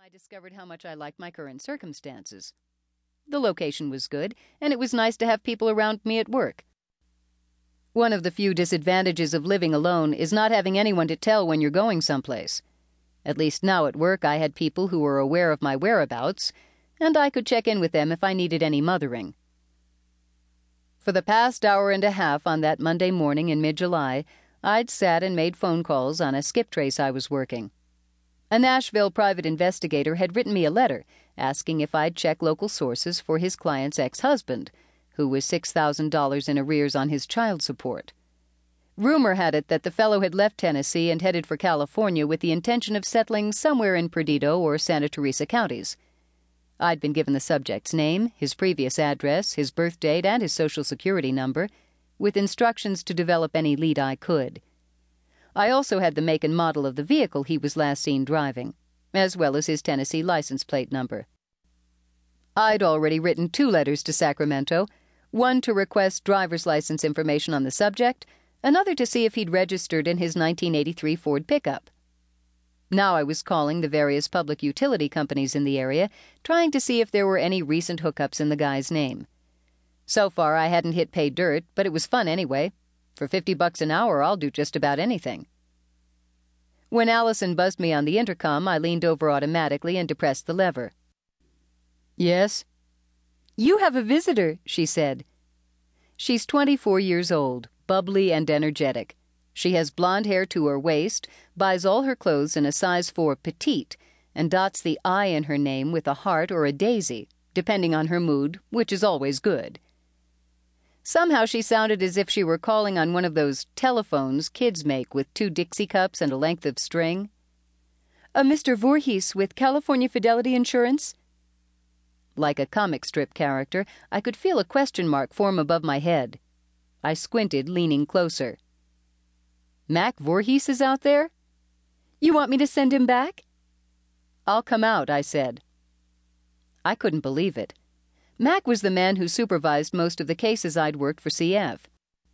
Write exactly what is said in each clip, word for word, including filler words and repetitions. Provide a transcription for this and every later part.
I discovered how much I liked my current circumstances. The location was good, and it was nice to have people around me at work. One of the few disadvantages of living alone is not having anyone to tell when you're going someplace. At least now at work I had people who were aware of my whereabouts, and I could check in with them if I needed any mothering. For the past hour and a half on that Monday morning in mid-July, I'd sat and made phone calls on a skip trace I was working. A Nashville private investigator had written me a letter asking if I'd check local sources for his client's ex-husband, who was six thousand dollars in arrears on his child support. Rumor had it that the fellow had left Tennessee and headed for California with the intention of settling somewhere in Perdido or Santa Teresa counties. I'd been given the subject's name, his previous address, his birth date, and his social security number, with instructions to develop any lead I could. I also had the make and model of the vehicle he was last seen driving, as well as his Tennessee license plate number. I'd already written two letters to Sacramento, one to request driver's license information on the subject, another to see if he'd registered in his nineteen eighty-three Ford pickup. Now I was calling the various public utility companies in the area, trying to see if there were any recent hookups in the guy's name. So far I hadn't hit pay dirt, but it was fun anyway. For fifty bucks an hour, I'll do just about anything. When Allison buzzed me on the intercom, I leaned over automatically and depressed the lever. "Yes?" "You have a visitor," she said. She's twenty-four years old, bubbly and energetic. She has blonde hair to her waist, buys all her clothes in a size four petite, and dots the I in her name with a heart or a daisy, depending on her mood, which is always good. Somehow she sounded as if she were calling on one of those telephones kids make with two Dixie cups and a length of string. "A Mister Voorhees with California Fidelity Insurance?" Like a comic strip character, I could feel a question mark form above my head. I squinted, leaning closer. "Mac Voorhees is out there?" "You want me to send him back?" "I'll come out," I said. I couldn't believe it. Mac was the man who supervised most of the cases I'd worked for C F.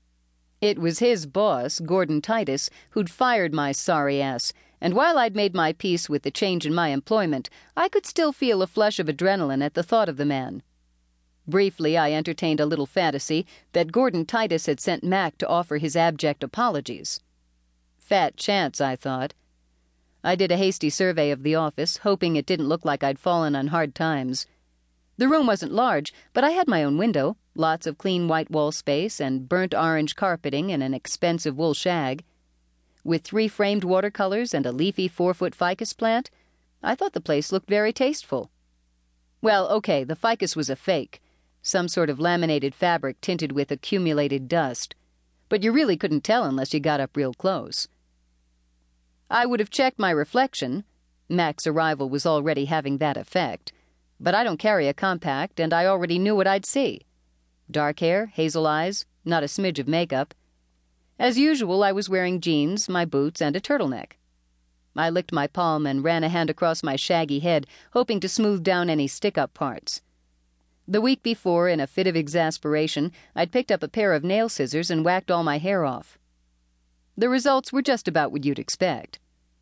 It was his boss, Gordon Titus, who'd fired my sorry ass, and while I'd made my peace with the change in my employment, I could still feel a flush of adrenaline at the thought of the man. Briefly, I entertained a little fantasy that Gordon Titus had sent Mac to offer his abject apologies. Fat chance, I thought. I did a hasty survey of the office, hoping it didn't look like I'd fallen on hard times. The room wasn't large, but I had my own window, lots of clean white wall space, and burnt orange carpeting and an expensive wool shag. With three framed watercolors and a leafy four-foot ficus plant, I thought the place looked very tasteful. Well, okay, the ficus was a fake, some sort of laminated fabric tinted with accumulated dust, but you really couldn't tell unless you got up real close. I would have checked my reflection. Mac's arrival was already having that effect. But I don't carry a compact, and I already knew what I'd see. Dark hair, hazel eyes, not a smidge of makeup. As usual, I was wearing jeans, my boots, and a turtleneck. I licked my palm and ran a hand across my shaggy head, hoping to smooth down any stick-up parts. The week before, in a fit of exasperation, I'd picked up a pair of nail scissors and whacked all my hair off. The results were just about what you'd expect.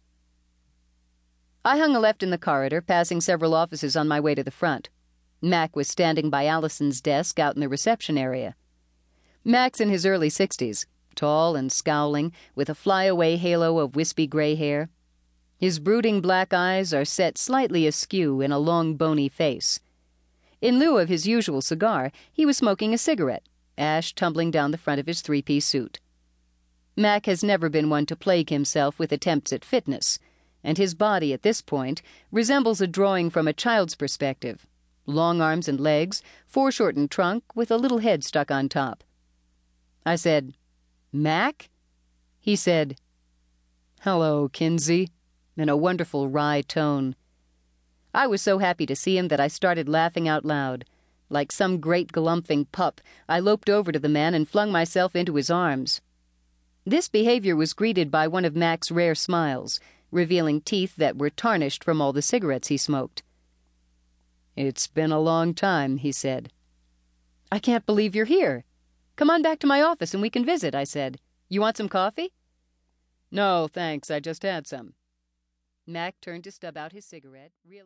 I hung a left in the corridor, passing several offices on my way to the front. Mac was standing by Allison's desk out in the reception area. Mac's in his early sixties, tall and scowling, with a flyaway halo of wispy gray hair. His brooding black eyes are set slightly askew in a long, bony face. In lieu of his usual cigar, he was smoking a cigarette, ash tumbling down the front of his three-piece suit. Mac has never been one to plague himself with attempts at fitness, and his body at this point resembles a drawing from a child's perspective. Long arms and legs, foreshortened trunk with a little head stuck on top. I said, "Mac?" He said, "Hello, Kinsey," in a wonderful wry tone. I was so happy to see him that I started laughing out loud. Like some great galumphing pup, I loped over to the man and flung myself into his arms. This behavior was greeted by one of Mac's rare smiles, revealing teeth that were tarnished from all the cigarettes he smoked. "It's been a long time," he said. "I can't believe you're here. Come on back to my office and we can visit," I said. "You want some coffee?" "No, thanks. I just had some." Mac turned to stub out his cigarette, realizing